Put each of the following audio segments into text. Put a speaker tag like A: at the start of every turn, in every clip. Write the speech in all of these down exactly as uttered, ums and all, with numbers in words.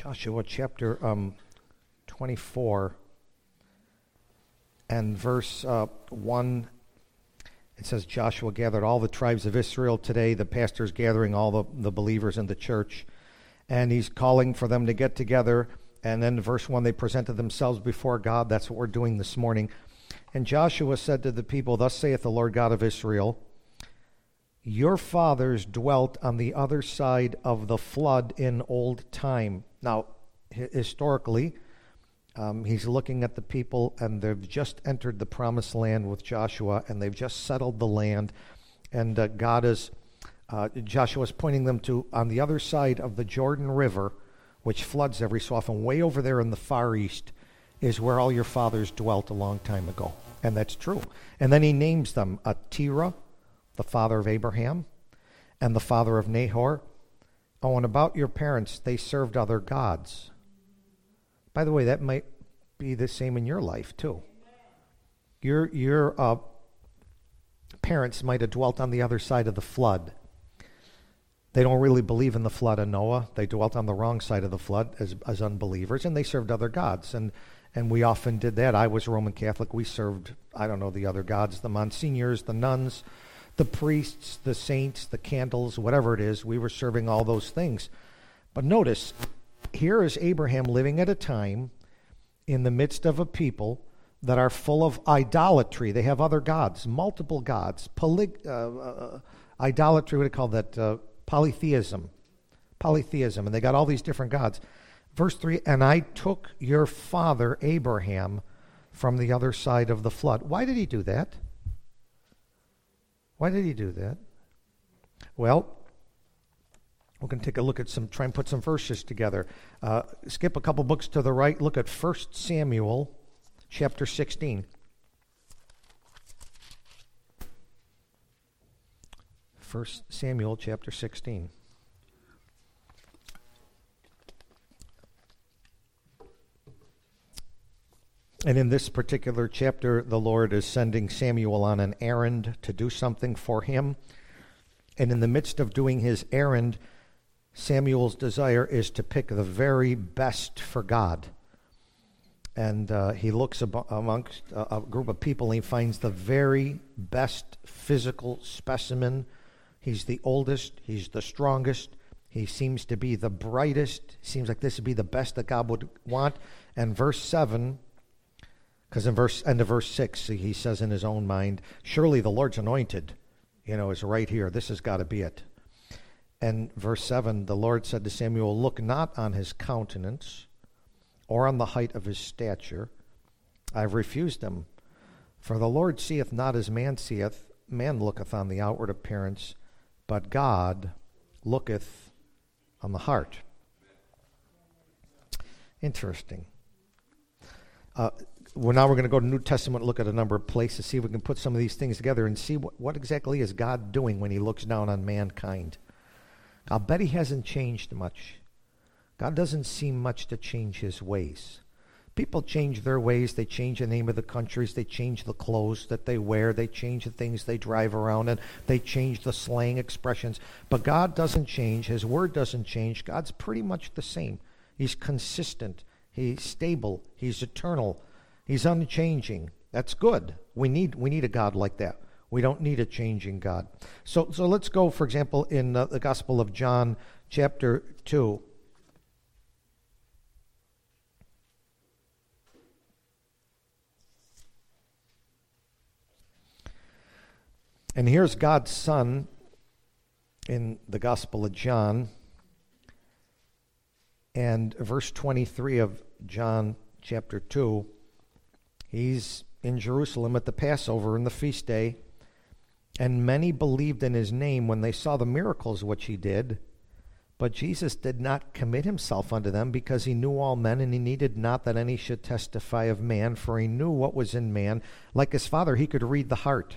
A: Joshua chapter um, twenty-four and verse uh, one. It says, Joshua gathered all the tribes of Israel. Today the pastor's gathering all the, the believers in the church, and he's calling for them to get together. And then verse one, they presented themselves before God. That's what we're doing this morning. And Joshua said to the people, thus saith the Lord God of Israel, your fathers dwelt on the other side of the flood in old time. Now, historically, um, he's looking at the people, and they've just entered the promised land with Joshua, and they've just settled the land. And uh, God is, uh, Joshua is pointing them to on the other side of the Jordan River, which floods every so often, way over there in the Far East, is where all your fathers dwelt a long time ago. And that's true. And then he names them uh, Terah, the father of Abraham, and the father of Nahor. Oh, and about your parents, they served other gods. By the way, that might be the same in your life, too. Your, your uh, parents might have dwelt on the other side of the flood. They don't really believe in the flood of Noah. They dwelt on the wrong side of the flood as, as unbelievers, and they served other gods. And and we often did that. I was Roman Catholic. We served, I don't know, the other gods, the monsignors, the nuns, the priests, the saints, the candles, whatever it is. We were serving all those things. But notice, here is Abraham living at a time in the midst of a people that are full of idolatry. They have other gods, multiple gods, poly, uh, uh, idolatry, what do you call that? Uh, polytheism. Polytheism. And they got all these different gods. Verse three, and I took your father Abraham from the other side of the flood. Why did he do that? Why did he do that? Well, we're going to take a look at some, try and put some verses together. Uh, skip a couple books to the right. Look at First Samuel chapter sixteen. First Samuel chapter sixteen. And in this particular chapter, the Lord is sending Samuel on an errand to do something for him. And in the midst of doing his errand, Samuel's desire is to pick the very best for God. And uh, he looks ab- amongst a, a group of people, and he finds the very best physical specimen. He's the oldest. He's the strongest. He seems to be the brightest. Seems like this would be the best that God would want. And verse seven... Because in verse end of verse six, he says in his own mind, surely the Lord's anointed, you know, is right here. This has got to be it. And verse seven, the Lord said to Samuel, look not on his countenance or on the height of his stature. I've refused him. For the Lord seeth not as man seeth. Man looketh on the outward appearance, but God looketh on the heart. Interesting. Uh, well, now we're going to go to New Testament, look at a number of places, see if we can put some of these things together and see what, what exactly is God doing when he looks down on mankind. I'll bet he hasn't changed much. God doesn't seem much to change his ways. People change their ways. They change the name of the countries. They change the clothes that they wear. They change the things they drive around, and they change the slang expressions. But God doesn't change. His word doesn't change. God's pretty much the same. He's consistent. He's stable. He's eternal. He's unchanging. That's good. We need we need a God like that. We don't need a changing God. So so let's go, for example, in uh, the Gospel of John, chapter two. And here's God's Son in the Gospel of John. And verse twenty-three of John chapter two, he's in Jerusalem at the Passover and the feast day, and many believed in his name when they saw the miracles which he did. But Jesus did not commit himself unto them, because he knew all men, and he needed not that any should testify of man, for he knew what was in man. Like his Father, he could read the heart.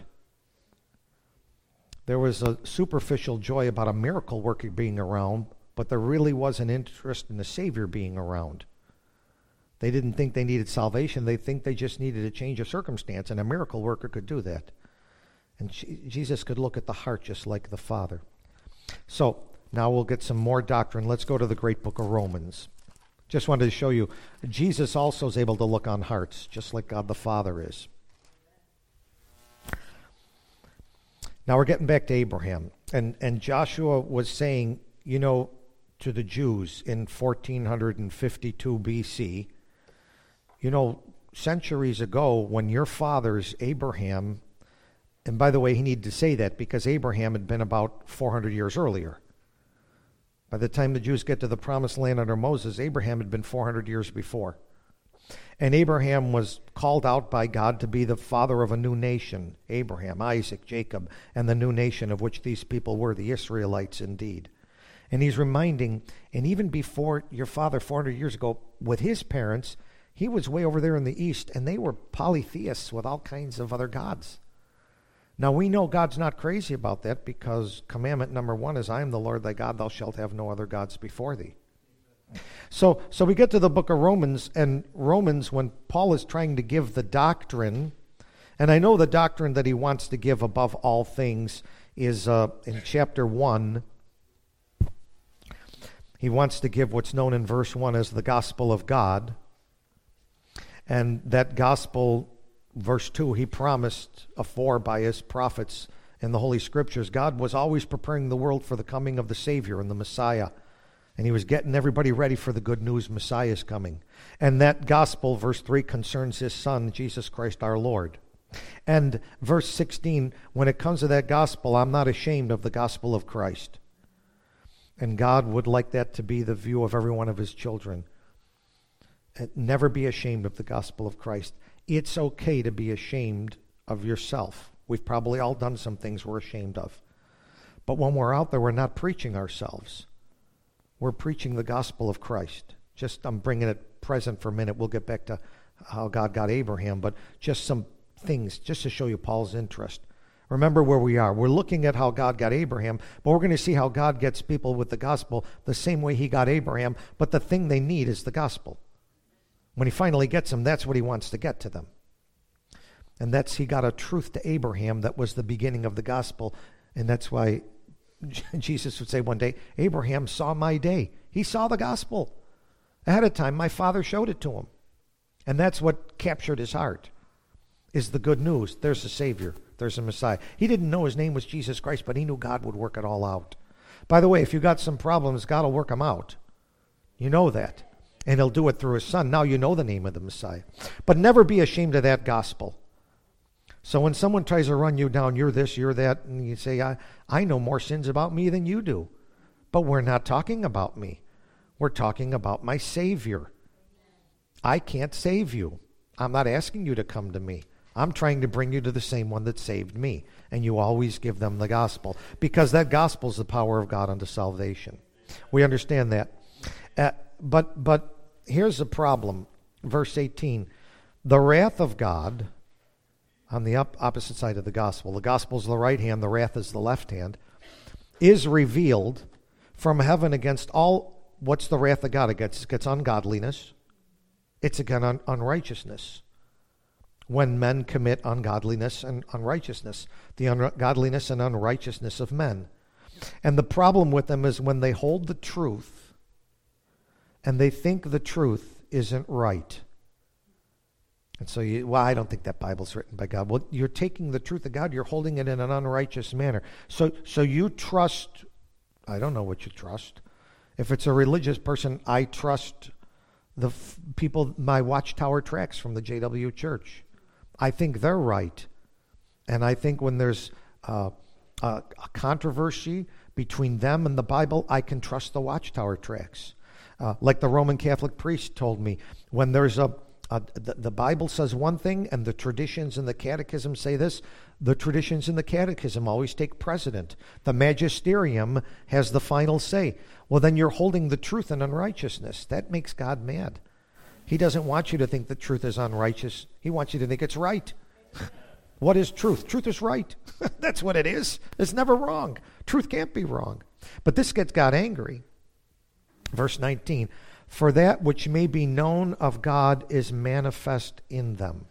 A: There was a superficial joy about a miracle worker being around, but there really was an interest in the Savior being around. They didn't think they needed salvation. They think they just needed a change of circumstance, and a miracle worker could do that. And Jesus could look at the heart just like the Father. So now we'll get some more doctrine. Let's go to the great book of Romans. Just wanted to show you, Jesus also is able to look on hearts, just like God the Father is. Now we're getting back to Abraham. And, and Joshua was saying, you know, to the Jews in fourteen fifty-two B C, you know, centuries ago when your fathers, Abraham, and by the way, he needed to say that because Abraham had been about four hundred years earlier. By the time the Jews get to the promised land under Moses, Abraham had been four hundred years before. And Abraham was called out by God to be the father of a new nation, Abraham, Isaac, Jacob, and the new nation of which these people were, the Israelites indeed. And he's reminding, and even before your father four hundred years ago, with his parents, he was way over there in the east, and they were polytheists with all kinds of other gods. Now we know God's not crazy about that because commandment number one is, I am the Lord thy God, thou shalt have no other gods before thee. So, so we get to the book of Romans, and Romans, when Paul is trying to give the doctrine, and I know the doctrine that he wants to give above all things is uh, in chapter one. He wants to give what's known in verse one as the gospel of God. And that gospel, verse two, he promised afore by his prophets in the Holy Scriptures. God was always preparing the world for the coming of the Savior and the Messiah. And he was getting everybody ready for the good news, Messiah is coming. And that gospel, verse three, concerns his Son, Jesus Christ our Lord. And verse sixteen, when it comes to that gospel, I'm not ashamed of the gospel of Christ. And God would like that to be the view of every one of his children. Never be ashamed of the gospel of Christ. It's okay to be ashamed of yourself. We've probably all done some things we're ashamed of. But when we're out there, we're not preaching ourselves. We're preaching the gospel of Christ. Just, I'm bringing it present for a minute. We'll get back to how God got Abraham, but just some things, just to show you Paul's interest. Remember where we are. We're looking at how God got Abraham, but we're going to see how God gets people with the gospel the same way he got Abraham, but the thing they need is the gospel. When he finally gets them, that's what he wants to get to them. And that's, he got a truth to Abraham that was the beginning of the gospel, and that's why Jesus would say one day, Abraham saw my day. He saw the gospel. Ahead of time, my father showed it to him. And that's what captured his heart, is the good news. There's a Savior. There's a Messiah. He didn't know his name was Jesus Christ, but he knew God would work it all out. By the way, if you got some problems, God will work them out. You know that. And he'll do it through his Son. Now you know the name of the Messiah. But never be ashamed of that gospel. So when someone tries to run you down, you're this, you're that, and you say, I, I know more sins about me than you do. But we're not talking about me. We're talking about my Savior. I can't save you. I'm not asking you to come to me. I'm trying to bring you to the same one that saved me. And you always give them the gospel, because that gospel is the power of God unto salvation. We understand that. Uh, but, but here's the problem. Verse eighteen, the wrath of God on the op- opposite side of the gospel, the gospel is the right hand, the wrath is the left hand, is revealed from heaven against all. What's the wrath of God against? It gets ungodliness. It's again un- unrighteousness. When men commit ungodliness and unrighteousness, the ungodliness and unrighteousness of men. And the problem with them is when they hold the truth and they think the truth isn't right. And so, you, well, I don't think that Bible's written by God. Well, you're taking the truth of God, you're holding it in an unrighteous manner. So, so you trust, I don't know what you trust. If it's a religious person, I trust the f- people, my Watchtower tracts from the J W Church. I think they're right. And I think when there's uh, a, a controversy between them and the Bible, I can trust the Watchtower tracts. Uh, like the Roman Catholic priest told me, when there's a, a the, the Bible says one thing and the traditions in the catechism say this, the traditions in the catechism always take precedent. The magisterium has the final say. Well, then you're holding the truth in unrighteousness. That makes God mad. He doesn't want you to think the truth is unrighteous. He wants you to think it's right. What is truth? Truth is right. That's what it is. It's never wrong. Truth can't be wrong. But this gets God angry. Verse nineteen, for that which may be known of God is manifest in them.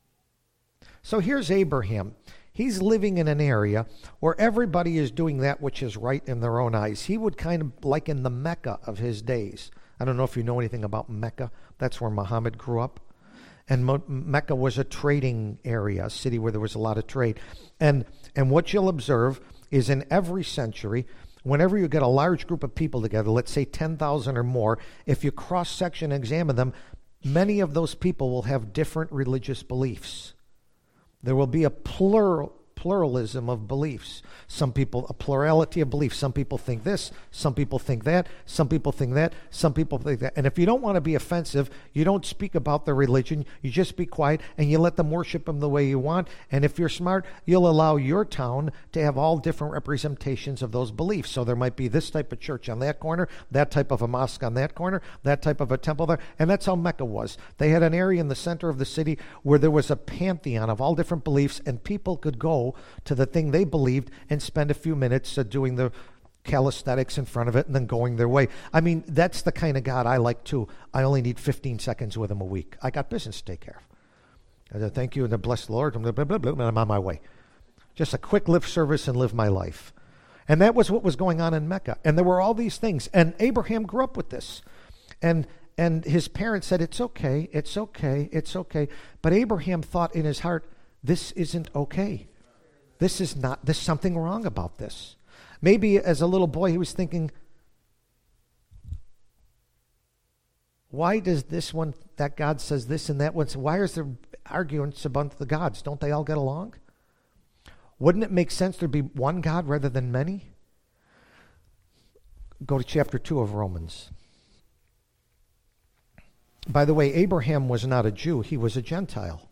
A: So here's Abraham. He's living in an area where everybody is doing that which is right in their own eyes. He would kind of liken the Mecca of his days. I don't know if you know anything about Mecca. That's where Muhammad grew up. And Mo- Mecca was a trading area, a city where there was a lot of trade. And and what you'll observe is in every century, whenever you get a large group of people together, let's say ten thousand or more, if you cross-section examine them, many of those people will have different religious beliefs. There will be a plural pluralism of beliefs. Some people, a plurality of beliefs. Some people think this, some people think that, some people think that, some people think that. And if you don't want to be offensive, you don't speak about their religion. You just be quiet and you let them worship them the way you want. And if you're smart, you'll allow your town to have all different representations of those beliefs. So there might be this type of church on that corner, that type of a mosque on that corner, that type of a temple there. And that's how Mecca was. They had an area in the center of the city where there was a pantheon of all different beliefs, and people could go to the thing they believed and spend a few minutes uh, doing the calisthenics in front of it and then going their way. I mean, that's the kind of God I like too. I only need fifteen seconds with him a week. I got business to take care of. And I thank you and I bless the Lord. Blah, blah, blah, blah, and I'm on my way. Just a quick lip service and live my life. And that was what was going on in Mecca. And there were all these things. And Abraham grew up with this. And and his parents said, it's okay, it's okay, it's okay. But Abraham thought in his heart, this isn't okay. This is not, there's something wrong about this. Maybe as a little boy he was thinking, why does this one, that God says this and that one, why is there arguments about the gods? Don't they all get along? Wouldn't it make sense there'd be one God rather than many? Go to chapter two of Romans. By the way, Abraham was not a Jew, he was a Gentile.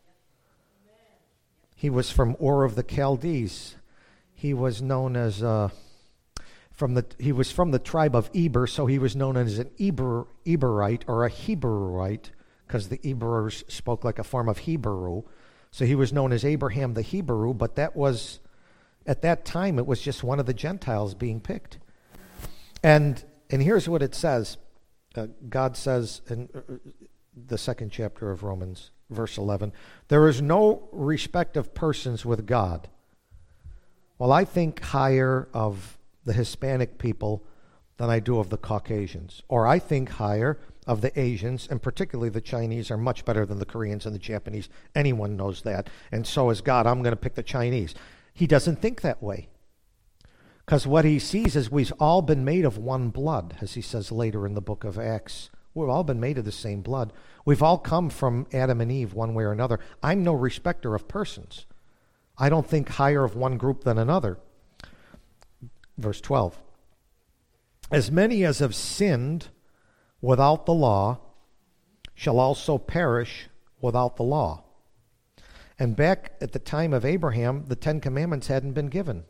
A: He was from Ur of the Chaldees. He was known as uh, from the he was from the tribe of Eber, so he was known as an Eber Eberite or a Heberite, because the Eberers spoke like a form of Hebrew. So he was known as Abraham the Hebrew, but that was at that time it was just one of the Gentiles being picked. And and here's what it says. Uh, God says in uh, the second chapter of Romans, verse eleven, there is no respect of persons with God. Well, I think higher of the Hispanic people than I do of the Caucasians. Or I think higher of the Asians, and particularly the Chinese are much better than the Koreans and the Japanese. Anyone knows that. And so is God. I'm going to pick the Chinese. He doesn't think that way. Because what he sees is we've all been made of one blood, as he says later in the book of Acts. We've all been made of the same blood. We've all come from Adam and Eve one way or another. I'm no respecter of persons. I don't think higher of one group than another. Verse twelve. As many as have sinned without the law shall also perish without the law. And back at the time of Abraham, the Ten Commandments hadn't been given.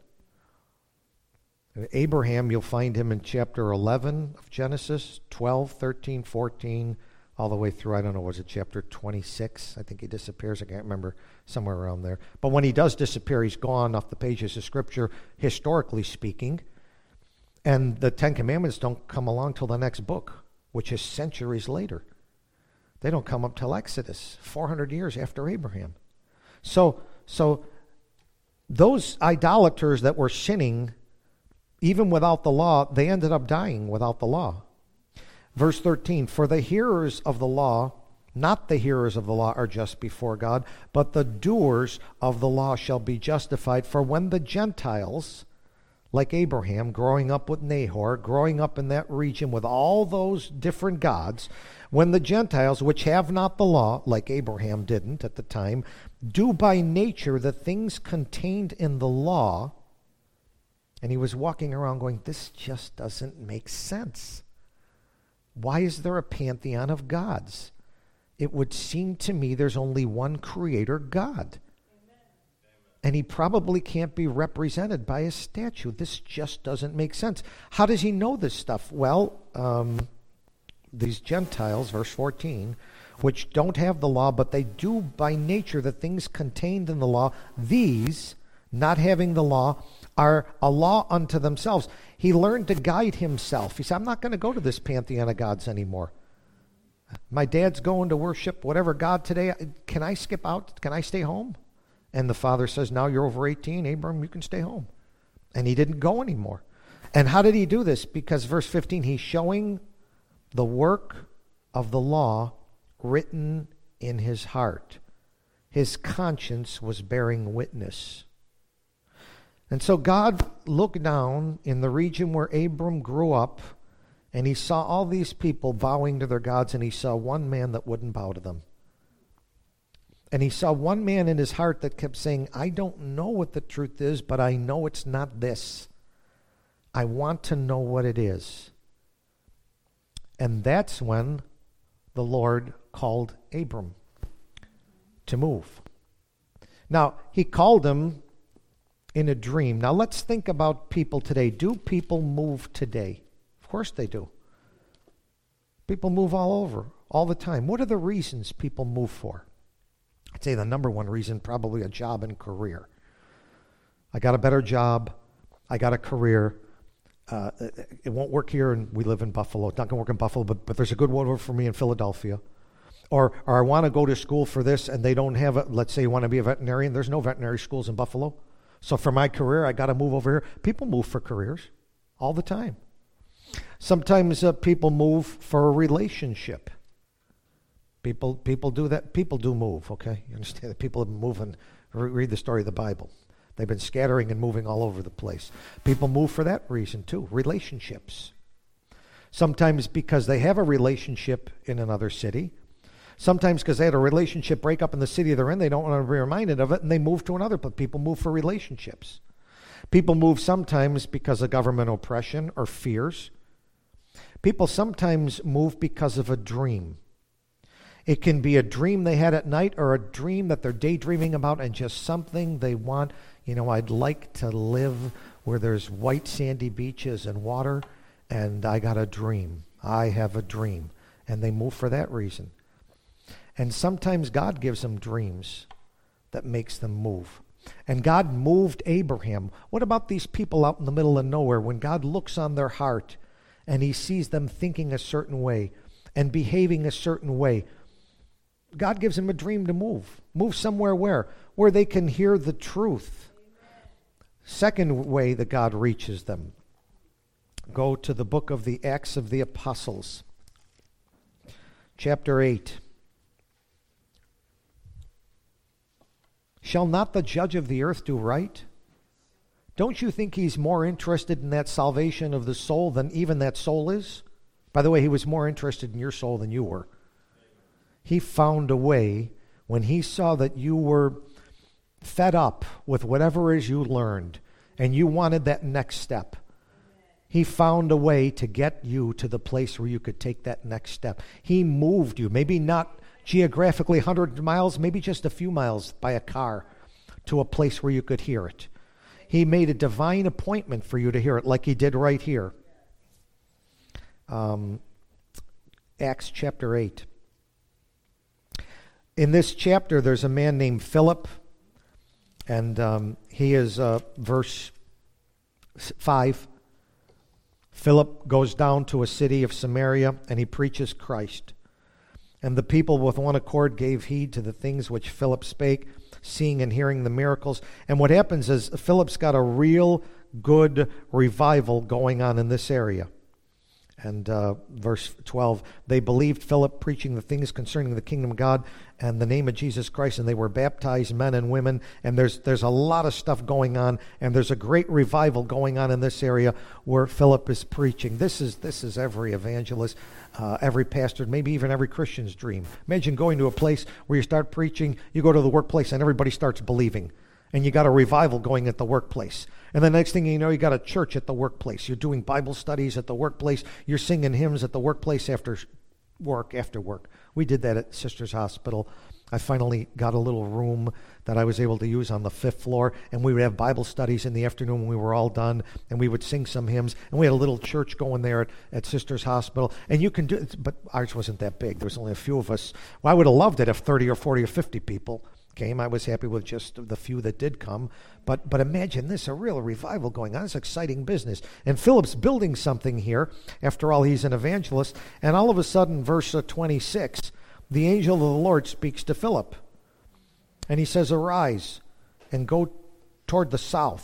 A: Abraham, you'll find him in chapter eleven of Genesis, twelve, thirteen, fourteen, all the way through, I don't know, was it chapter twenty-six? I think he disappears. I can't remember, somewhere around there. But when he does disappear, he's gone off the pages of Scripture, historically speaking. And the Ten Commandments don't come along till the next book, which is centuries later. They don't come up till Exodus, four hundred years after Abraham. So, so those idolaters that were sinning, even without the law, they ended up dying without the law. Verse thirteen, for the hearers of the law, not the hearers of the law are just before God, but the doers of the law shall be justified. For when the Gentiles, like Abraham, growing up with Nahor, growing up in that region with all those different gods, when the Gentiles, which have not the law, like Abraham didn't at the time, do by nature the things contained in the law, and he was walking around going, this just doesn't make sense. Why is there a pantheon of gods? It would seem to me there's only one creator God. Amen. And he probably can't be represented by a statue. This just doesn't make sense. How does he know this stuff? Well, um, these Gentiles, verse fourteen, which don't have the law, but they do by nature the things contained in the law, these, not having the law, are a law unto themselves. He learned to guide himself. He said, I'm not going to go to this pantheon of gods anymore. My dad's going to worship whatever God today. Can I skip out? Can I stay home? And the father says, now you're over eighteen, Abram, you can stay home. And he didn't go anymore. And how did he do this? Because verse fifteen, he's showing the work of the law written in his heart. His conscience was bearing witness. And so God looked down in the region where Abram grew up, and he saw all these people bowing to their gods, and he saw one man that wouldn't bow to them. And he saw one man in his heart that kept saying, I don't know what the truth is, but I know it's not this. I want to know what it is. And that's when the Lord called Abram to move. Now, he called him in a dream. Now, let's think about people today. Do people move today? Of course they do. People move all over, all the time. What are the reasons people move for? I'd say the number one reason, probably a job and career. I got a better job. I got a career. Uh, it, it won't work here, and we live in Buffalo. It's not going to work in Buffalo, but, but there's a good one for me in Philadelphia. Or, or I want to go to school for this, and they don't have it. Let's say you want to be a veterinarian. There's no veterinary schools in Buffalo. So for my career, I got to move over here. People move for careers all the time. Sometimes uh, people move for a relationship. People people do that. People do move, okay? You understand that people have been moving. Read the story of the Bible. They've been scattering and moving all over the place. People move for that reason too, relationships. Sometimes because they have a relationship in another city. Sometimes because they had a relationship break up in the city they're in, they don't want to be reminded of it, and they move to another, but people move for relationships. People move sometimes because of government oppression or fears. People sometimes move because of a dream. It can be a dream they had at night or a dream that they're daydreaming about and just something they want. You know, I'd like to live where there's white sandy beaches and water, and I got a dream. I have a dream. And they move for that reason. And sometimes God gives them dreams that makes them move. And God moved Abraham. What about these people out in the middle of nowhere when God looks on their heart and he sees them thinking a certain way and behaving a certain way? God gives them a dream to move. Move somewhere where? Where they can hear the truth. Second way that God reaches them. Go to the book of the Acts of the Apostles. Chapter eight. Shall not the judge of the earth do right? Don't you think he's more interested in that salvation of the soul than even that soul is? By the way, he was more interested in your soul than you were. He found a way when he saw that you were fed up with whatever it is you learned and you wanted that next step. He found a way to get you to the place where you could take that next step. He moved you, maybe not geographically one hundred miles, maybe just a few miles by a car to a place where you could hear it. He made a divine appointment for you to hear it like he did right here. Um, Acts chapter eight. In this chapter, there's a man named Philip, and um, he is uh, verse five. Philip goes down to a city of Samaria, and he preaches Christ. And the people with one accord gave heed to the things which Philip spake, seeing and hearing the miracles. And what happens is Philip's got a real good revival going on in this area. And uh, verse twelve, they believed Philip preaching the things concerning the kingdom of God and the name of Jesus Christ, and they were baptized, men and women. And there's there's a lot of stuff going on, and there's a great revival going on in this area where Philip is preaching. This is this is every evangelist, uh, every pastor, maybe even every Christian's dream. Imagine going to a place where you start preaching, you go to the workplace, and everybody starts believing. And you got a revival going at the workplace. And the next thing you know, you got a church at the workplace. You're doing Bible studies at the workplace. You're singing hymns at the workplace after work, after work. We did that at Sisters Hospital. I finally got a little room that I was able to use on the fifth floor, and we would have Bible studies in the afternoon when we were all done, and we would sing some hymns, and we had a little church going there at, at Sisters Hospital. And you can do it, but ours wasn't that big. There was only a few of us. Well, I would have loved it if thirty or forty or fifty people came. I was happy with just the few that did come. But but imagine this, a real revival going on. It's exciting business. And Philip's building something here. After all, he's an evangelist. And all of a sudden, verse twenty-six, the angel of the Lord speaks to Philip. And he says, arise and go toward the south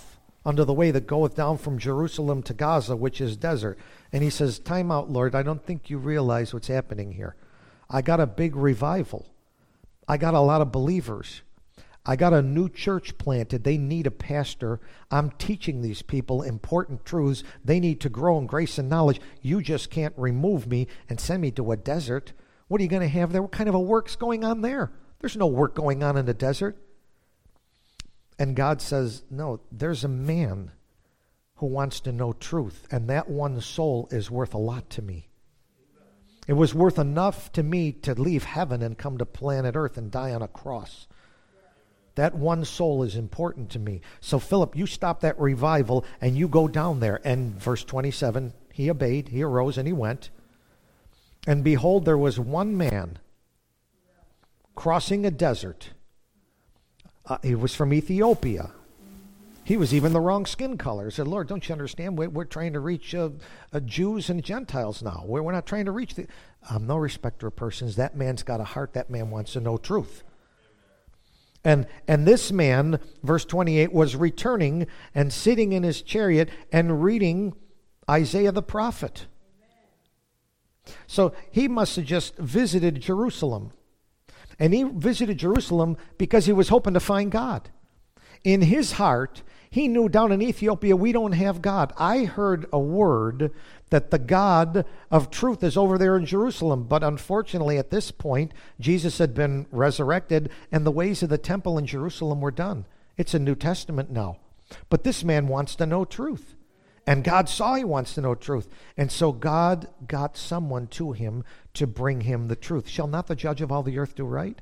A: under the way that goeth down from Jerusalem to Gaza, which is desert. And he says, time out, Lord, I don't think you realize what's happening here. I got a big revival. I got a lot of believers. I got a new church planted. They need a pastor. I'm teaching these people important truths. They need to grow in grace and knowledge. You just can't remove me and send me to a desert. What are you going to have there? What kind of a work's going on there? There's no work going on in the desert. And God says, no, there's a man who wants to know truth, and that one soul is worth a lot to me. It was worth enough to me to leave heaven and come to planet Earth and die on a cross. That one soul is important to me. So Philip, you stop that revival and you go down there. And verse twenty-seven, he obeyed, he arose and he went. And behold, there was one man crossing a desert. Uh, he was from Ethiopia. He was even the wrong skin color. He said, Lord, don't you understand? We're, we're trying to reach uh, uh, Jews and Gentiles now. We're, we're not trying to reach the... I'm no respecter of persons. That man's got a heart. That man wants to know truth. And and this man, verse twenty-eight, was returning and sitting in his chariot and reading Isaiah the prophet. So he must have just visited Jerusalem. And he visited Jerusalem because he was hoping to find God. In his heart, he knew down in Ethiopia, we don't have God. I heard a word that the God of truth is over there in Jerusalem. But unfortunately, at this point, Jesus had been resurrected and the ways of the temple in Jerusalem were done. It's a New Testament now. But this man wants to know truth. And God saw he wants to know truth. And so God got someone to him to bring him the truth. Shall not the judge of all the earth do right?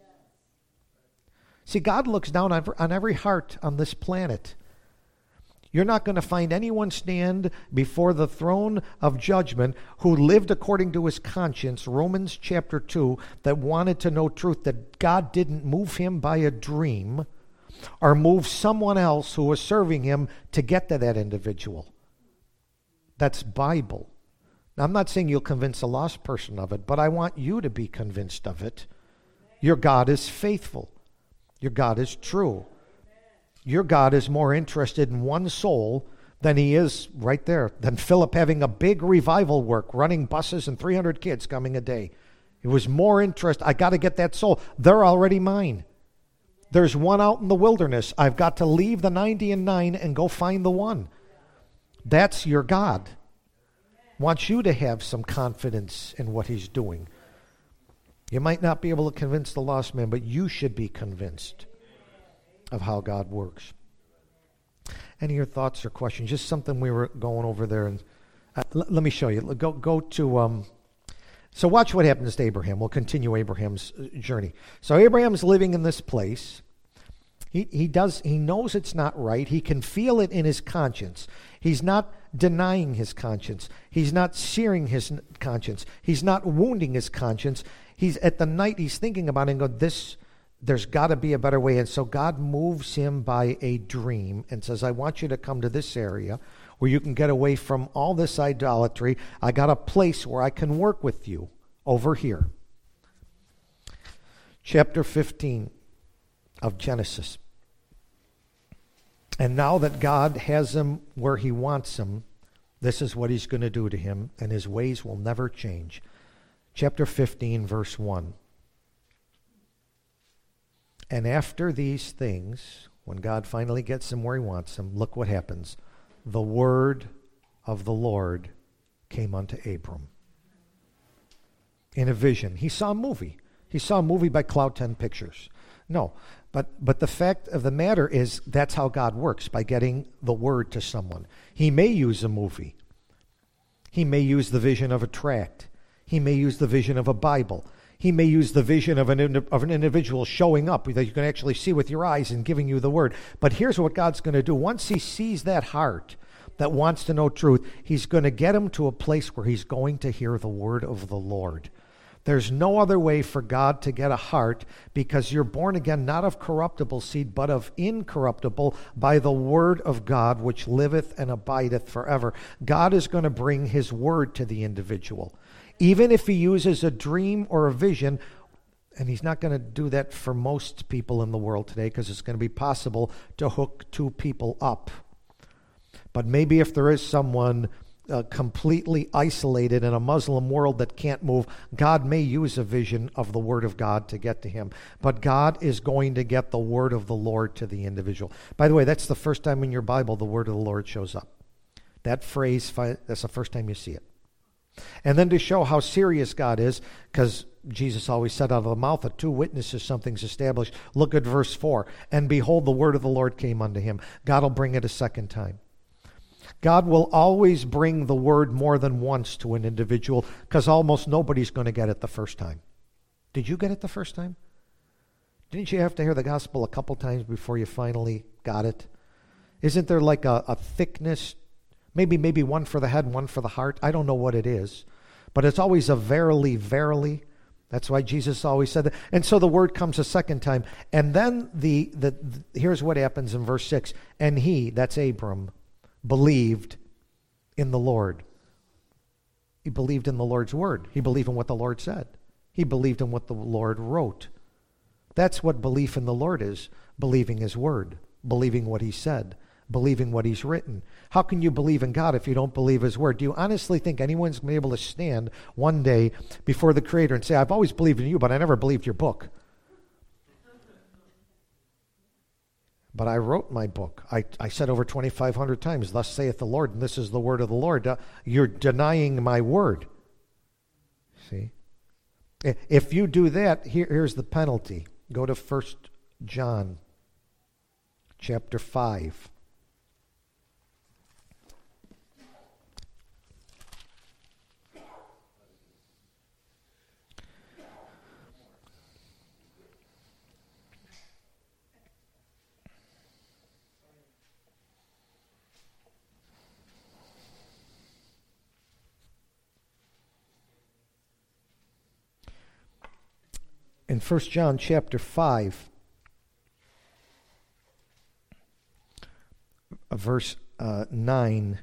A: See, God looks down on every heart on this planet. You're not going to find anyone stand before the throne of judgment who lived according to his conscience, Romans chapter two, that wanted to know truth, that God didn't move him by a dream or move someone else who was serving him to get to that individual. That's Bible. Now, I'm not saying you'll convince a lost person of it, but I want you to be convinced of it. Your God is faithful. Your God is true. Your God is more interested in one soul than he is right there, than Philip having a big revival work, running buses and three hundred kids coming a day. It was more interest. I got to get that soul. They're already mine. There's one out in the wilderness. I've got to leave the ninety and nine and go find the one. That's your God. Wants you to have some confidence in what he's doing. You might not be able to convince the lost man, but you should be convinced of how God works. Any of your thoughts or questions? Just something we were going over there. And uh, l- let me show you. Go go to... Um, so watch what happens to Abraham. We'll continue Abraham's journey. So Abraham's living in this place. He he does he knows it's not right. He can feel it in his conscience. He's not denying his conscience. He's not searing his conscience. He's not wounding his conscience. He's at the night he's thinking about it and go, this there's got to be a better way. And so God moves him by a dream and says, I want you to come to this area where you can get away from all this idolatry. I got a place where I can work with you over here. Chapter fifteen of Genesis. And now that God has him where he wants him, this is what he's going to do to him, and his ways will never change. Chapter fifteen, verse one. And after these things, when God finally gets him where he wants him, look what happens. The word of the Lord came unto Abram. In a vision. He saw a movie. He saw a movie by Cloud ten Pictures. No, but but the fact of the matter is that's how God works, by getting the word to someone. He may use a movie. He may use the vision of a tract. He may use the vision of a Bible. He may use the vision of an of an individual showing up that you can actually see with your eyes and giving you the word. But here's what God's going to do. Once he sees that heart that wants to know truth, he's going to get him to a place where he's going to hear the word of the Lord. There's no other way for God to get a heart, because you're born again not of corruptible seed, but of incorruptible, by the word of God, which liveth and abideth forever. God is going to bring his word to the individual. Even if he uses a dream or a vision, and he's not going to do that for most people in the world today, because it's going to be possible to hook two people up But maybe if there is someone uh, completely isolated in a Muslim world that can't move, God may use a vision of the Word of God to get to him. But God is going to get the Word of the Lord to the individual. By the way, that's the first time in your Bible the Word of the Lord shows up. That phrase, that's the first time you see it. And then to show how serious God is, because Jesus always said out of the mouth of two witnesses something's established. Look at verse four. And behold, the word of the Lord came unto him. God will bring it a second time. God will always bring the word more than once to an individual, because almost nobody's going to get it the first time. Did you get it the first time? Didn't you have to hear the gospel a couple times before you finally got it? Isn't there like a, a thickness? Maybe maybe one for the head and one for the heart. I don't know what it is. But it's always a verily, verily. That's why Jesus always said that. And so the word comes a second time. And then the, the, the here's what happens in verse six. And he, that's Abram, believed in the Lord. He believed in the Lord's word. He believed in what the Lord said. He believed in what the Lord wrote. That's what belief in the Lord is. Believing his word. Believing what he said. Believing what he's written. How can you believe in God if you don't believe his word? Do you honestly think anyone's going to be able to stand one day before the Creator and say, I've always believed in you, but I never believed your book? But I wrote my book. I, I said over twenty-five hundred times, thus saith the Lord, and this is the word of the Lord. Uh, you're denying my word. See? If you do that, here, here's the penalty. Go to First John chapter five. In First John chapter five, verse uh, nine,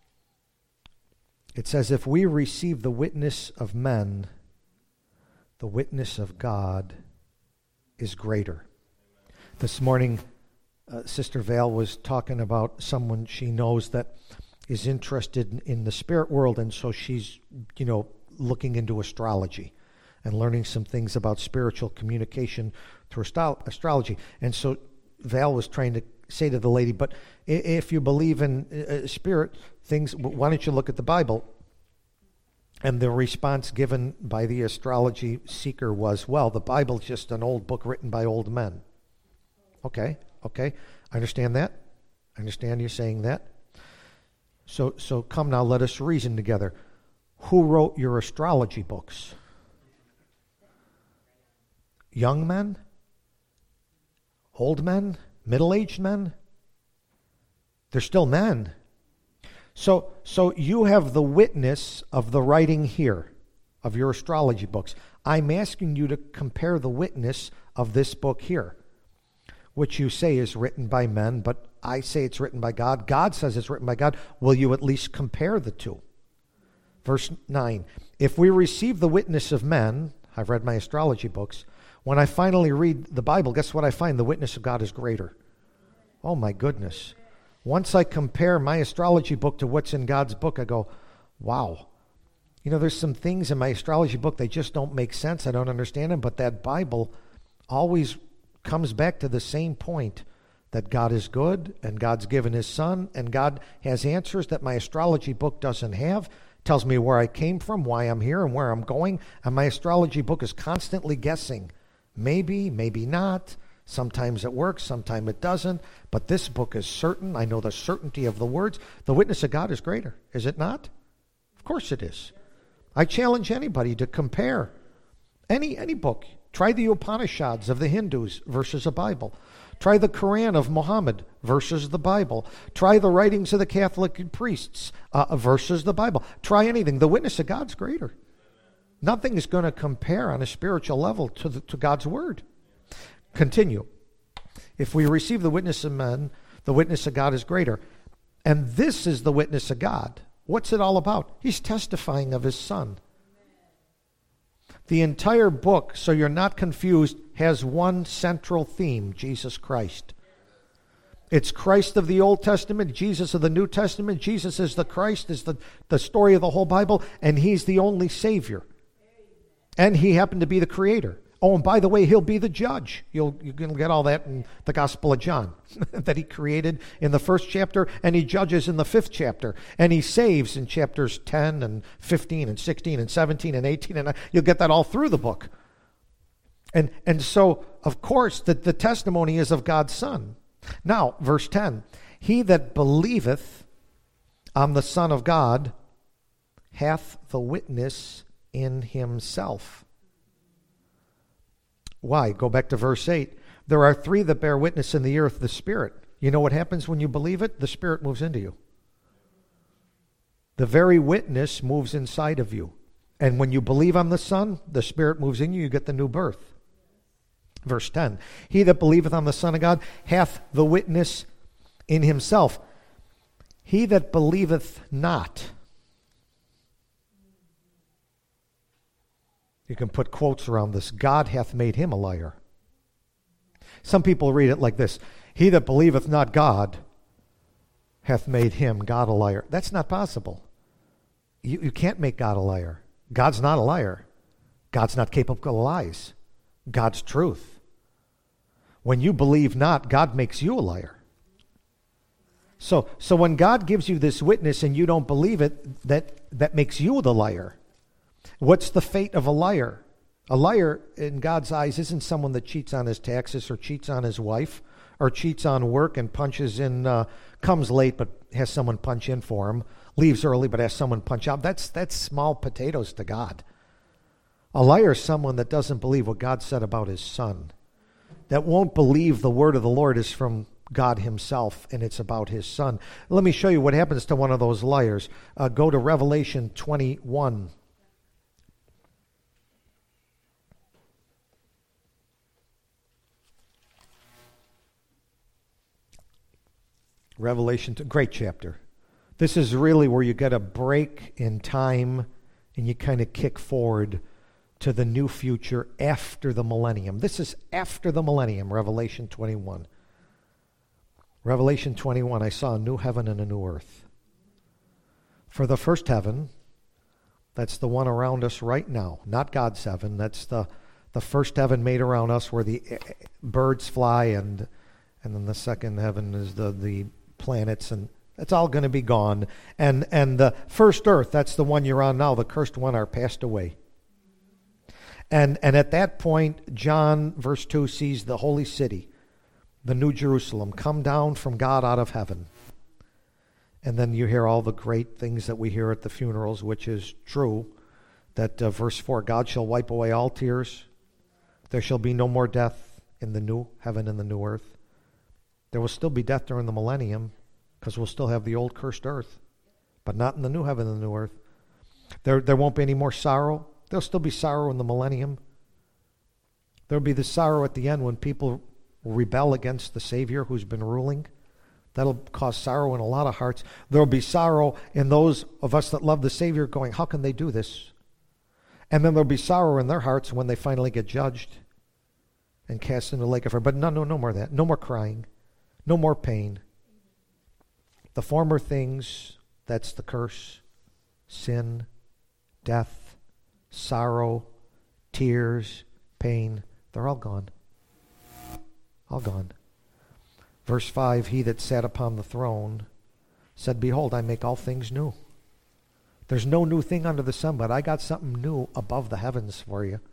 A: it says, if we receive the witness of men, the witness of God is greater. This morning, uh, Sister Val was talking about someone she knows that is interested in, in the spirit world, and so she's, you know, looking into astrology and learning some things about spiritual communication through astro- astrology. And so Val was trying to say to the lady, but if you believe in uh, spirit things, why don't you look at the Bible? And the response given by the astrology seeker was, well, the Bible's just an old book written by old men. Okay, okay, I understand that. I understand you saying that. So, so come now, let us reason together. Who wrote your astrology books? Young men? Old men? Middle-aged men? They're still men. So, so you have the witness of the writing here, of your astrology books. I'm asking you to compare the witness of this book here, which you say is written by men, but I say it's written by God. God says it's written by God. Will you at least compare the two? Verse nine, if we receive the witness of men, I've read my astrology books, when I finally read the Bible, guess what I find? The witness of God is greater. Oh my goodness. Once I compare my astrology book to what's in God's book, I go, wow. You know, there's some things in my astrology book, they just don't make sense. I don't understand them, but that Bible always comes back to the same point, that God is good, and God's given his Son, and God has answers that my astrology book doesn't have. Tells me where I came from, why I'm here, and where I'm going, and my astrology book is constantly guessing. Maybe, maybe not. Sometimes it works, sometimes it doesn't. But this book is certain. I know the certainty of the words. The witness of God is greater, is it not? Of course it is. I challenge anybody to compare any any book. Try the Upanishads of the Hindus versus a Bible. Try the Quran of Muhammad versus the Bible. Try the writings of the Catholic priests uh, versus the Bible. Try anything. The witness of God's greater. Nothing is going to compare on a spiritual level to, the, to God's word. Continue. If we receive the witness of men, the witness of God is greater. And this is the witness of God. What's it all about? He's testifying of his Son. The entire book, so you're not confused, has one central theme, Jesus Christ. It's Christ of the Old Testament, Jesus of the New Testament. Jesus is the Christ, is the, the story of the whole Bible, and he's the only Savior. And he happened to be the creator. Oh, and by the way, he'll be the judge. You'll, you can get all that in the Gospel of John, that he created in the first chapter, and he judges in the fifth chapter, and he saves in chapters ten and fifteen and sixteen and seventeen and eighteen, and you'll get that all through the book. And, and so, of course, the, the testimony is of God's Son. Now, verse ten, he that believeth on the Son of God hath the witness in himself. Why? Go back to verse eight. There are three that bear witness in the earth, the Spirit. You know what happens when you believe it? The Spirit moves into you. The very witness moves inside of you. And when you believe on the Son, the Spirit moves in you, you get the new birth. Verse ten, he that believeth on the Son of God hath the witness in himself. He that believeth not. You can put quotes around this. God hath made him a liar. Some people read it like this. He that believeth not God hath made him, God, a liar. That's not possible. You, you can't make God a liar. God's not a liar. God's not capable of lies. God's truth. When you believe not, God makes you a liar. So, so when God gives you this witness and you don't believe it, that, that makes you the liar. What's the fate of a liar? A liar, in God's eyes, isn't someone that cheats on his taxes or cheats on his wife or cheats on work and punches in, uh, comes late but has someone punch in for him, leaves early but has someone punch out. That's, that's small potatoes to God. A liar is someone that doesn't believe what God said about his Son, that won't believe the word of the Lord is from God himself and it's about his Son. Let me show you what happens to one of those liars. Uh, go to Revelation twenty-one. Revelation, great chapter. This is really where you get a break in time and you kind of kick forward to the new future after the millennium. This is after the millennium, Revelation twenty-one. Revelation twenty-one, I saw a new heaven and a new earth. For the first heaven, that's the one around us right now, not God's heaven. That's the, the first heaven made around us where the birds fly, and and then the second heaven is the, the planets, and it's all going to be gone. And and the first earth, that's the one you're on now, the cursed one, are passed away. And and at that point, John, verse two, sees the holy city, the New Jerusalem, come down from God out of heaven. And then you hear all the great things that we hear at the funerals, which is true, that uh, verse four, God shall wipe away all tears. There shall be no more death in the new heaven and the new earth. There will still be death during the millennium because we'll still have the old cursed earth, but not in the new heaven and the new earth. There, there won't be any more sorrow. There'll still be sorrow in the millennium. There'll be the sorrow at the end when people rebel against the Savior who's been ruling. That'll cause sorrow in a lot of hearts. There'll be sorrow in those of us that love the Savior going, how can they do this? And then there'll be sorrow in their hearts when they finally get judged and cast into the lake of fire. But no, no, no more of that. No more crying. No more pain. The former things, that's the curse, sin, death, sorrow, tears, pain, they're all gone. All gone. Verse five, he that sat upon the throne said, behold, I make all things new. There's no new thing under the sun, but I got something new above the heavens for you.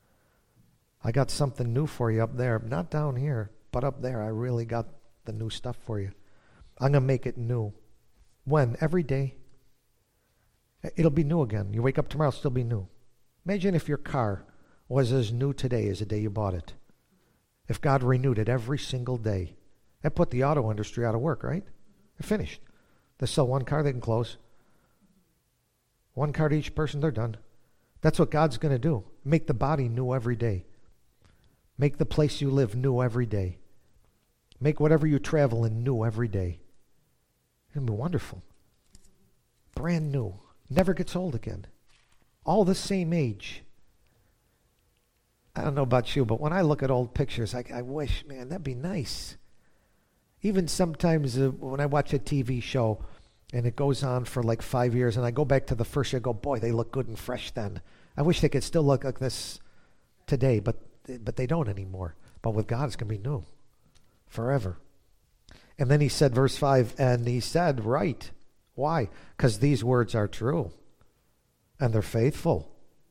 A: I got something new for you up there. Not down here, but up there. I really got the new stuff for you. I'm going to make it new. When? Every day. It'll be new again. You wake up tomorrow, it'll still be new. Imagine if your car was as new today as the day you bought it. If God renewed it every single day. That put the auto industry out of work, right? They're finished. They sell one car, they can close. One car to each person, they're done. That's what God's going to do. Make the body new every day. Make the place you live new every day. Make whatever you travel in new every day. It's going to be wonderful. Brand new. Never gets old again. All the same age. I don't know about you, but when I look at old pictures, I, I wish, man, that'd be nice. even sometimes uh, when I watch a T V show and it goes on for like five years and I go back to the first year, I go, boy, they look good and fresh then. I wish they could still look like this today, but but they don't anymore. But with God, it's going to be new forever. And then he said, verse five, and he said, right. Why? Because these words are true and they're faithful.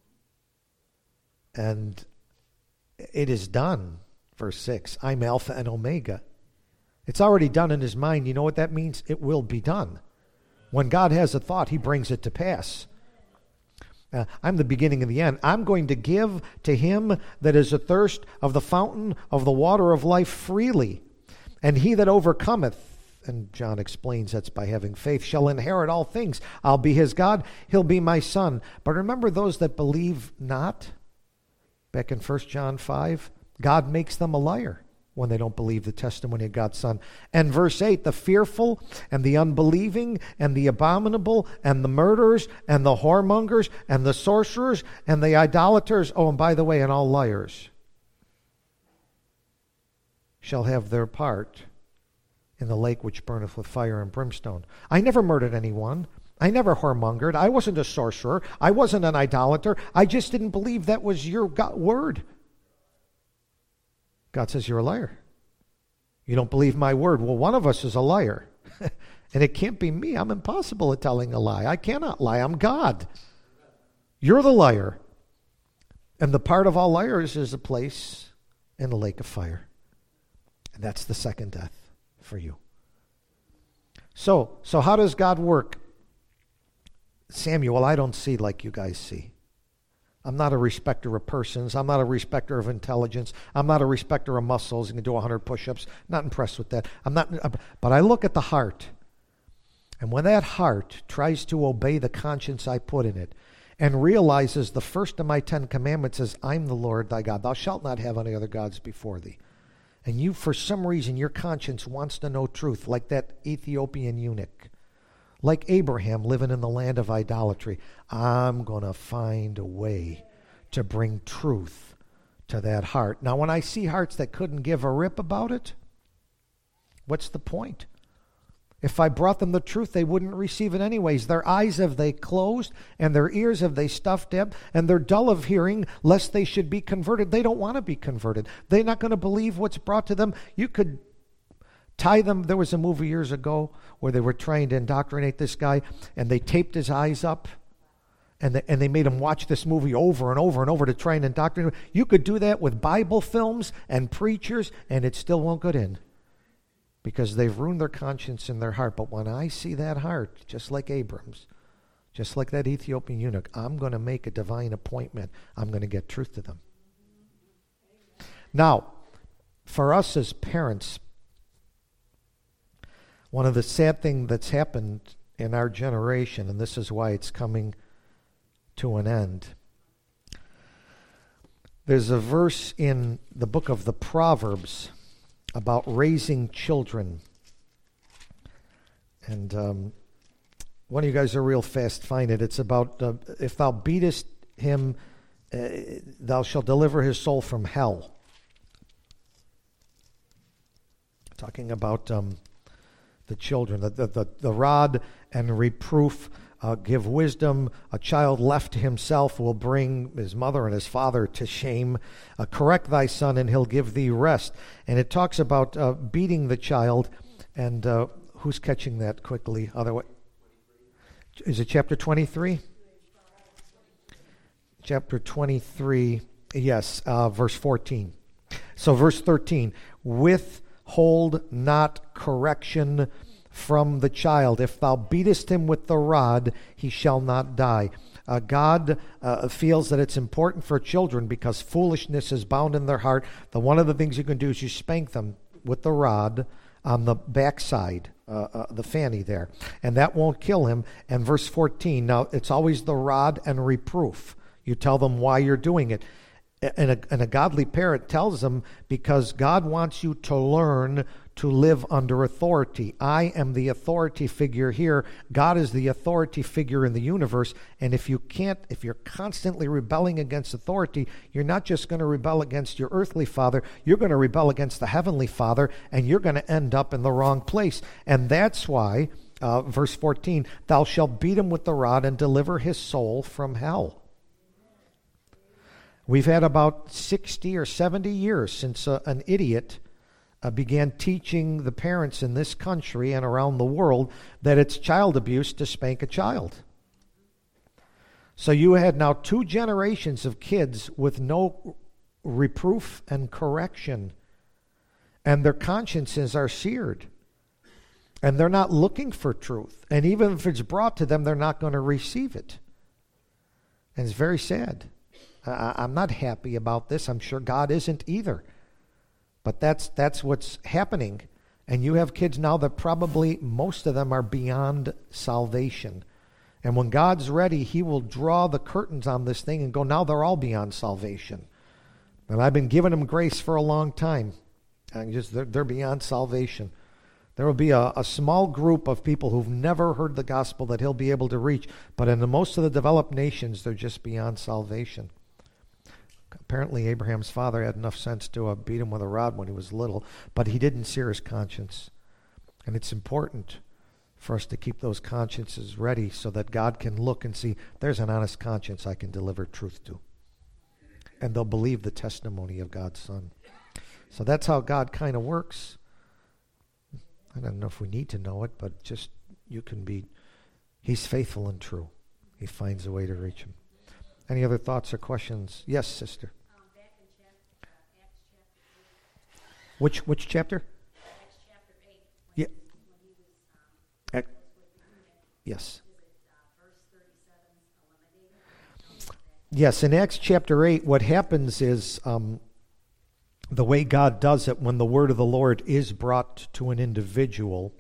A: And it is done. Verse six, I'm Alpha and Omega. It's already done in his mind. You know what that means? It will be done. When God has a thought, he brings it to pass. Uh, I'm the beginning and the end. I'm going to give to him that is athirst of the fountain of the water of life freely. And he that overcometh, and John explains that's by having faith, shall inherit all things. I'll be his God, he'll be my son. But remember those that believe not? Back in First John five, God makes them a liar when they don't believe the testimony of God's Son. And verse eight, the fearful and the unbelieving and the abominable and the murderers and the whoremongers and the sorcerers and the idolaters, oh, and by the way, and all liars, shall have their part in the lake which burneth with fire and brimstone. I never murdered anyone. I never whoremongered. I wasn't a sorcerer. I wasn't an idolater. I just didn't believe that was your God word. God says, you're a liar. You don't believe my word. Well, one of us is a liar. And it can't be me. I'm impossible at telling a lie. I cannot lie. I'm God. You're the liar. And the part of all liars is a place in the lake of fire. And that's the second death for you. So, so how does God work? Samuel, I don't see like you guys see. I'm not a respecter of persons. I'm not a respecter of intelligence. I'm not a respecter of muscles. You can do one hundred push-ups. Not impressed with that. I'm not. But I look at the heart. And when that heart tries to obey the conscience I put in it and realizes the first of my Ten Commandments is, I'm the Lord thy God. Thou shalt not have any other gods before thee. And you, for some reason, your conscience wants to know truth, like that Ethiopian eunuch. Like Abraham living in the land of idolatry, I'm going to find a way to bring truth to that heart. Now, when I see hearts that couldn't give a rip about it, what's the point? If I brought them the truth, they wouldn't receive it anyways. Their eyes have they closed, and their ears have they stuffed up, and they're dull of hearing, lest they should be converted. They don't want to be converted. They're not going to believe what's brought to them. You could tie them. There was a movie years ago where they were trying to indoctrinate this guy, and they taped his eyes up, and they, and they made him watch this movie over and over and over to try and indoctrinate him. You could do that with Bible films and preachers, and it still won't get in, because they've ruined their conscience in their heart. But when I see that heart, just like Abram's, just like that Ethiopian eunuch, I'm going to make a divine appointment. I'm going to get truth to them. Now, for us as parents, one of the sad things that's happened in our generation, and this is why it's coming to an end, there's a verse in the book of the Proverbs about raising children. And um, one of you guys are real fast, find it. It's about, uh, if thou beatest him, uh, thou shalt deliver his soul from hell. Talking about um, the children, the, the, the, the rod and reproof uh, give wisdom. A child left to himself will bring his mother and his father to shame. Uh, correct thy son, and he'll give thee rest. And it talks about uh, beating the child. And uh, who's catching that quickly? Otherwise, is it chapter twenty-three? Chapter twenty-three, yes, uh, verse fourteen. So verse thirteen, withhold not correction from the child. If thou beatest him with the rod, he shall not die. Uh, God uh, feels that it's important for children because foolishness is bound in their heart. The one of the things you can do is you spank them with the rod on the backside, uh, uh, the fanny there, and that won't kill him. And verse fourteen, now it's always the rod and reproof. You tell them why you're doing it. And a, and a godly parent tells them because God wants you to learn to live under authority. I am the authority figure here. God is the authority figure in the universe. And if you can't, if you're constantly rebelling against authority, you're not just going to rebel against your earthly father, you're going to rebel against the heavenly Father, and you're going to end up in the wrong place. And that's why, uh, verse fourteen, thou shalt beat him with the rod and deliver his soul from hell. We've had about sixty or seventy years since uh, an idiot uh, began teaching the parents in this country and around the world that it's child abuse to spank a child. So you had now two generations of kids with no reproof and correction, and their consciences are seared, and they're not looking for truth. And even if it's brought to them, they're not going to receive it. And it's very sad. I'm not happy about this. I'm sure God isn't either. But that's that's what's happening. And you have kids now that probably most of them are beyond salvation. And when God's ready, he will draw the curtains on this thing and go, now they're all beyond salvation. And I've been giving them grace for a long time. And just they're, they're beyond salvation. There will be a, a small group of people who've never heard the gospel that he'll be able to reach. But in the most of the developed nations, they're just beyond salvation. Apparently, Abraham's father had enough sense to uh, beat him with a rod when he was little, but he didn't sear his conscience. And it's important for us to keep those consciences ready so that God can look and see, there's an honest conscience I can deliver truth to. And they'll believe the testimony of God's Son. So that's how God kind of works. I don't know if we need to know it, but just you can be, he's faithful and true. He finds a way to reach him. Any other thoughts or questions? Yes, sister.
B: Um, back in chapter, uh, Acts chapter eight.
A: Which which chapter?
B: Acts chapter eight.
A: Yeah.
B: When he was, um,
A: Ac-
B: was with the eunuch.
A: yes.
B: Is it uh, verse thirty-seven eliminated?
A: Yes, in Acts chapter eight, what happens is um, the way God does it when the word of the Lord is brought to an individual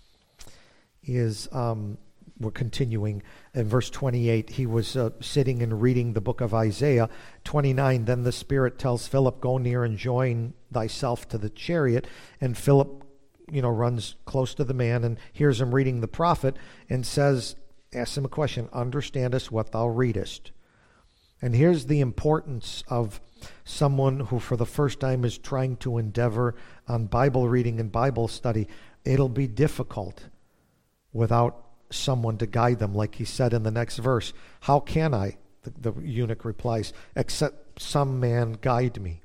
A: is... Um, We're continuing in verse twenty-eight. He was uh, sitting and reading the book of Isaiah. twenty-nine, then the Spirit tells Philip, go near and join thyself to the chariot. And Philip, you know, runs close to the man and hears him reading the prophet and says, asks him a question, understandest what thou readest? And here's the importance of someone who for the first time is trying to endeavor on Bible reading and Bible study. It'll be difficult without someone to guide them, like he said in the next verse. How can I, the, the eunuch replies, except some man guide me?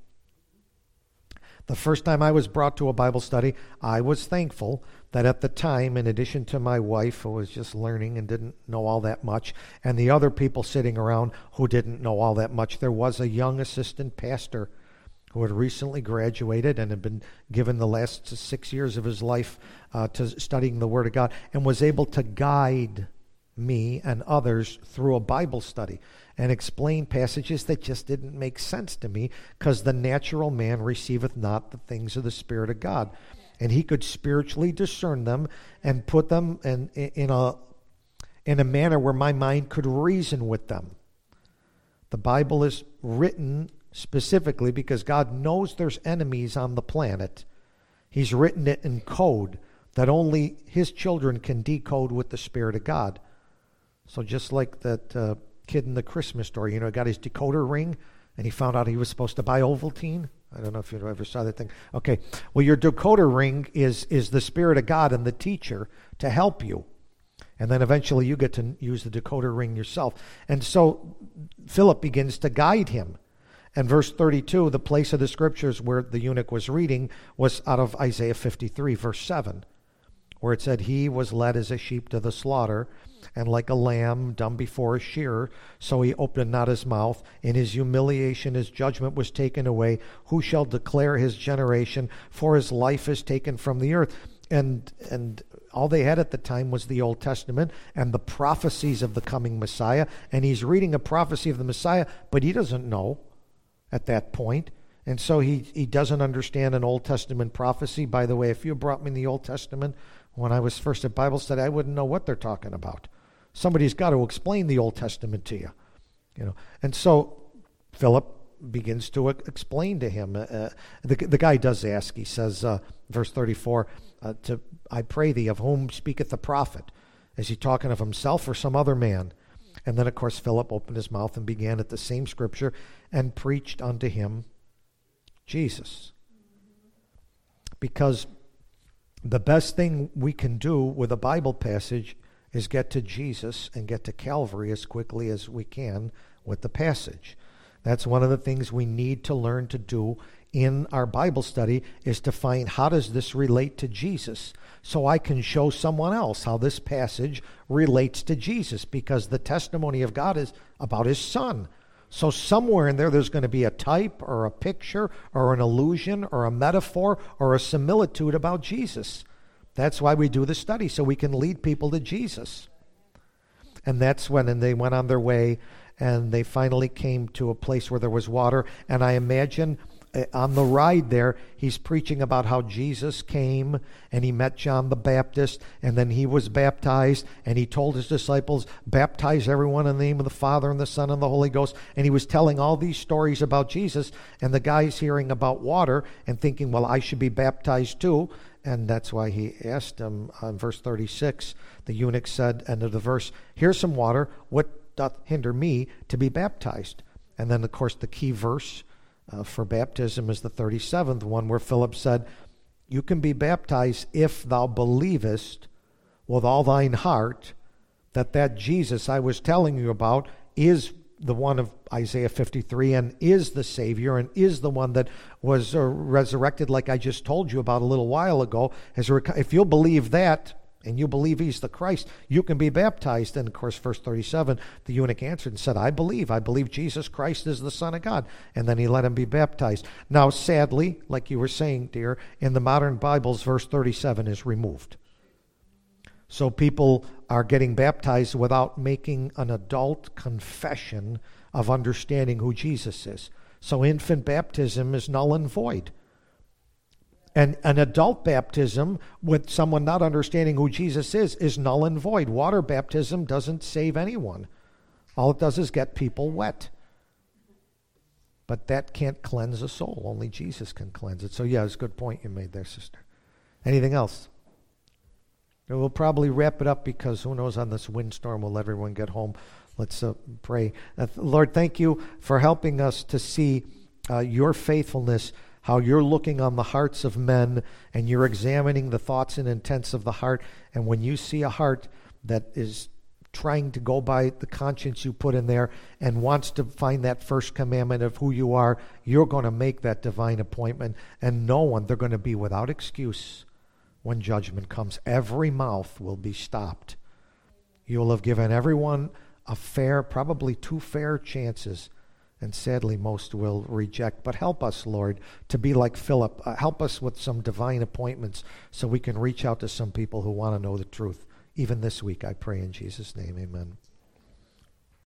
A: The first time I was brought to a Bible study, I was thankful that at the time, in addition to my wife, who was just learning and didn't know all that much, and the other people sitting around who didn't know all that much, there was a young assistant pastor who had recently graduated and had been given the last six years of his life uh, to studying the Word of God, and was able to guide me and others through a Bible study and explain passages that just didn't make sense to me, because the natural man receiveth not the things of the Spirit of God. And he could spiritually discern them and put them in, in a in a manner where my mind could reason with them. The Bible is written specifically because God knows there's enemies on the planet. He's written it in code that only his children can decode with the Spirit of God. So just like that uh, kid in the Christmas story, you know, got his decoder ring and he found out he was supposed to buy Ovaltine. I don't know if you ever saw that thing. Okay, well, your decoder ring is is the Spirit of God and the teacher to help you. And then eventually you get to use the decoder ring yourself. And so Philip begins to guide him. And verse thirty-two, the place of the scriptures where the eunuch was reading was out of Isaiah fifty-three, verse seven, where it said, he was led as a sheep to the slaughter, and like a lamb dumb before a shearer, so he opened not his mouth. In his humiliation his judgment was taken away. Who shall declare his generation? For his life is taken from the earth. And and all they had at the time was the Old Testament and the prophecies of the coming Messiah. And he's reading a prophecy of the Messiah, but he doesn't know at that point. And so he, he doesn't understand an Old Testament prophecy. By the way, if you brought me the Old Testament when I was first at Bible study, I wouldn't know what they're talking about. Somebody's got to explain the Old Testament to you. You know. And so Philip begins to e- explain to him. Uh, the, the guy does ask. He says, uh, verse thirty-four, uh, to, I pray thee, of whom speaketh the prophet? Is he talking of himself or some other man? And then, of course, Philip opened his mouth and began at the same scripture and preached unto him Jesus. Because the best thing we can do with a Bible passage is get to Jesus and get to Calvary as quickly as we can with the passage. That's one of the things we need to learn to do in our Bible study, is to find, how does this relate to Jesus? So I can show someone else how this passage relates to Jesus, because the testimony of God is about his Son. So somewhere in there, there's going to be a type or a picture or an allusion or a metaphor or a similitude about Jesus. That's why we do the study, so we can lead people to Jesus. And that's when, and they went on their way, and they finally came to a place where there was water. And I imagine uh, on the ride there, he's preaching about how Jesus came and he met John the Baptist, and then he was baptized, and he told his disciples, baptize everyone in the name of the Father and the Son and the Holy Ghost. And he was telling all these stories about Jesus, and the guy's hearing about water and thinking, well, I should be baptized too. And that's why he asked him on verse thirty-six, the eunuch said, end of the verse, here's some water, what doth hinder me to be baptized? And then, of course, the key verse uh, for baptism is the thirty-seventh one, where Philip said, you can be baptized if thou believest with all thine heart that that Jesus I was telling you about is the one of Isaiah fifty-three, and is the Savior, and is the one that was uh, resurrected, like I just told you about a little while ago. As rec- if you'll believe that, and you believe he's the Christ, you can be baptized. And of course, verse thirty-seven, the eunuch answered and said, I believe. I believe Jesus Christ is the Son of God. And then he let him be baptized. Now, sadly, like you were saying, dear, in the modern Bibles, verse thirty-seven is removed. So people are getting baptized without making an adult confession of understanding who Jesus is. So infant baptism is null and void. And an adult baptism with someone not understanding who Jesus is is null and void. Water baptism doesn't save anyone. All it does is get people wet. But that can't cleanse a soul. Only Jesus can cleanse it. So yeah, it's a good point you made there, sister. Anything else? And we'll probably wrap it up, because who knows, on this windstorm we'll let everyone get home. Let's uh, pray. Uh, Lord, thank you for helping us to see uh, your faithfulness, how you're looking on the hearts of men and you're examining the thoughts and intents of the heart. And when you see a heart that is trying to go by the conscience you put in there and wants to find that first commandment of who you are, you're going to make that divine appointment. And no one, they're going to be without excuse when judgment comes. Every mouth will be stopped. You'll have given everyone a fair, probably two fair chances, and sadly most will reject. But help us, Lord, to be like Philip. Uh, help us with some divine appointments so we can reach out to some people who want to know the truth. Even this week, I pray in Jesus' name, amen.